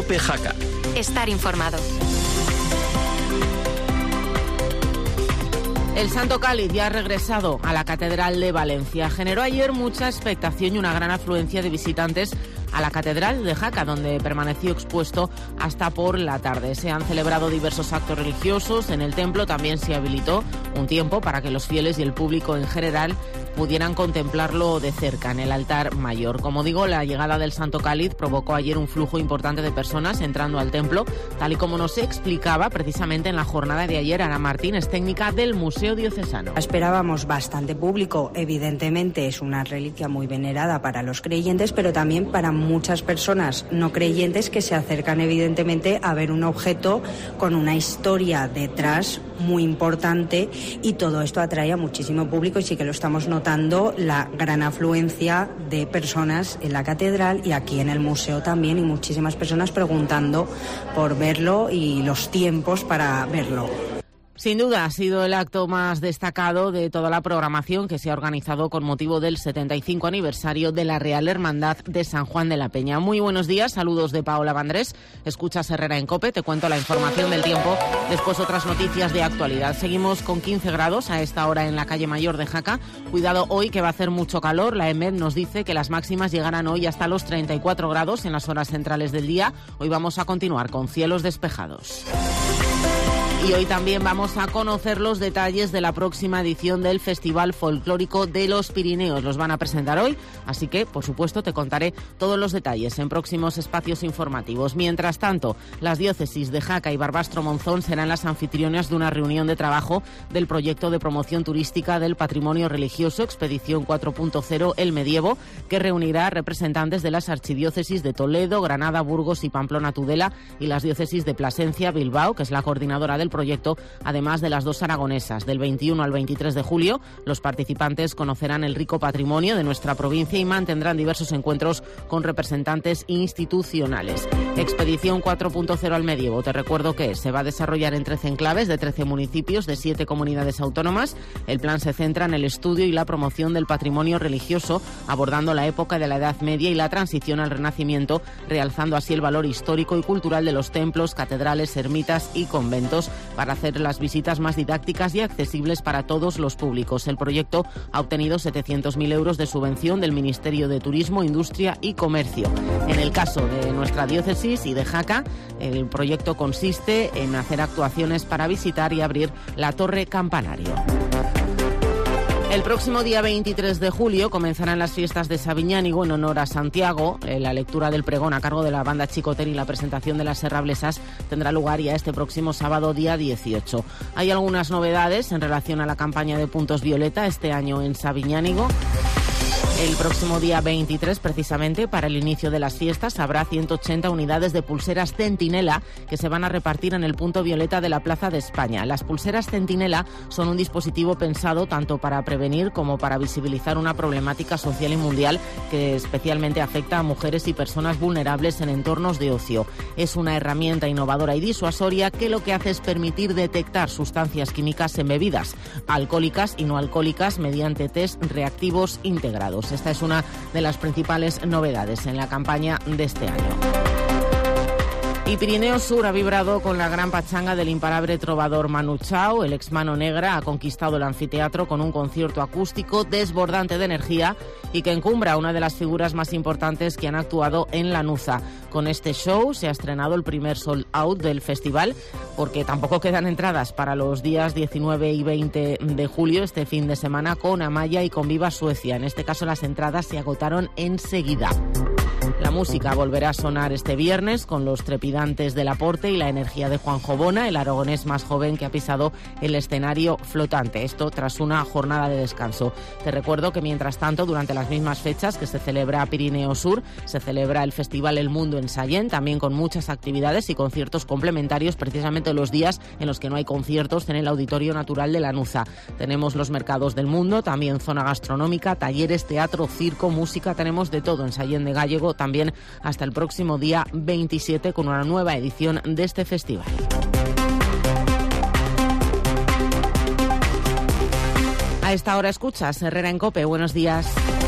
COPE Jaca. Estar informado. El Santo Cáliz ya ha regresado a la Catedral de Valencia. Generó ayer mucha expectación y una gran afluencia de visitantes a la Catedral de Jaca, donde permaneció expuesto hasta por la tarde. Se han celebrado diversos actos religiosos. En el templo también se habilitó un tiempo para que los fieles y el público en general pudieran contemplarlo de cerca en el altar mayor. Como digo, la llegada del Santo Cáliz provocó ayer un flujo importante de personas entrando al templo, tal y como nos explicaba precisamente en la jornada de ayer Ana Martínez, técnica del Museo Diocesano. Esperábamos bastante público. Evidentemente es una reliquia muy venerada para los creyentes, pero también para muchas personas no creyentes que se acercan evidentemente a ver un objeto con una historia detrás muy importante, y todo esto atrae a muchísimo público, y sí que lo estamos notando, la gran afluencia de personas en la catedral y aquí en el museo también, y muchísimas personas preguntando por verlo y los tiempos para verlo. Sin duda ha sido el acto más destacado de toda la programación que se ha organizado con motivo del 75 aniversario de la Real Hermandad de San Juan de la Peña. Muy buenos días, saludos de Paola Vandrés. Escuchas Herrera en COPE, te cuento la información del tiempo, después otras noticias de actualidad. Seguimos con 15 grados a esta hora en la calle Mayor de Jaca. Cuidado hoy que va a hacer mucho calor. La EMET nos dice que las máximas llegarán hoy hasta los 34 grados en las horas centrales del día. Hoy vamos a continuar con cielos despejados. Y hoy también vamos a conocer los detalles de la próxima edición del Festival Folclórico de los Pirineos. Los van a presentar hoy, así que, por supuesto, te contaré todos los detalles en próximos espacios informativos. Mientras tanto, las diócesis de Jaca y Barbastro-Monzón serán las anfitrionas de una reunión de trabajo del proyecto de promoción turística del patrimonio religioso Expedición 4.0 El Medievo, que reunirá representantes de las archidiócesis de Toledo, Granada, Burgos y Pamplona-Tudela y las diócesis de Plasencia, Bilbao, que es la coordinadora del proyecto, además de las dos aragonesas. Del 21 al 23 de julio, los participantes conocerán el rico patrimonio de nuestra provincia y mantendrán diversos encuentros con representantes institucionales. Expedición 4.0 al Medievo, te recuerdo que se va a desarrollar en 13 enclaves de 13 municipios de 7 comunidades autónomas. El plan se centra en el estudio y la promoción del patrimonio religioso, abordando la época de la Edad Media y la transición al Renacimiento, realzando así el valor histórico y cultural de los templos, catedrales, ermitas y conventos, para hacer las visitas más didácticas y accesibles para todos los públicos. El proyecto ha obtenido 700.000 euros de subvención del Ministerio de Turismo, Industria y Comercio. En el caso de nuestra diócesis y de Jaca, el proyecto consiste en hacer actuaciones para visitar y abrir la Torre Campanario. El próximo día 23 de julio comenzarán las fiestas de Sabiñánigo en honor a Santiago. La lectura del pregón a cargo de la banda Chicoter y la presentación de las serrablesas tendrá lugar ya este próximo sábado, día 18. Hay algunas novedades en relación a la campaña de Puntos Violeta este año en Sabiñánigo. El próximo día 23, precisamente, para el inicio de las fiestas, habrá 180 unidades de pulseras Centinela que se van a repartir en el punto violeta de la Plaza de España. Las pulseras Centinela son un dispositivo pensado tanto para prevenir como para visibilizar una problemática social y mundial que especialmente afecta a mujeres y personas vulnerables en entornos de ocio. Es una herramienta innovadora y disuasoria que lo que hace es permitir detectar sustancias químicas en bebidas alcohólicas y no alcohólicas mediante test reactivos integrados. Esta es una de las principales novedades en la campaña de este año. Y Pirineo Sur ha vibrado con la gran pachanga del imparable trovador Manu Chao. El ex Mano Negra ha conquistado el anfiteatro con un concierto acústico desbordante de energía y que encumbra a una de las figuras más importantes que han actuado en Lanuza. Con este show se ha estrenado el primer sold out del festival, porque tampoco quedan entradas para los días 19 y 20 de julio, este fin de semana, con Amaya y con Viva Suecia. En este caso las entradas se agotaron enseguida. La música volverá a sonar este viernes con los trepidantes del Aporte y la energía de Juanjo Bona, el aragonés más joven que ha pisado el escenario flotante. Esto tras una jornada de descanso. Te recuerdo que mientras tanto, durante las mismas fechas que se celebra Pirineo Sur, se celebra el Festival El Mundo en Sallent, también con muchas actividades y conciertos complementarios, precisamente los días en los que no hay conciertos en el Auditorio Natural de Lanuza. Tenemos los mercados del mundo, también zona gastronómica, talleres, teatro, circo, música, tenemos de todo en Sallent de Gállego, también hasta el próximo día 27 con una nueva edición de este festival. A esta hora escuchas Herrera en COPE. Buenos días.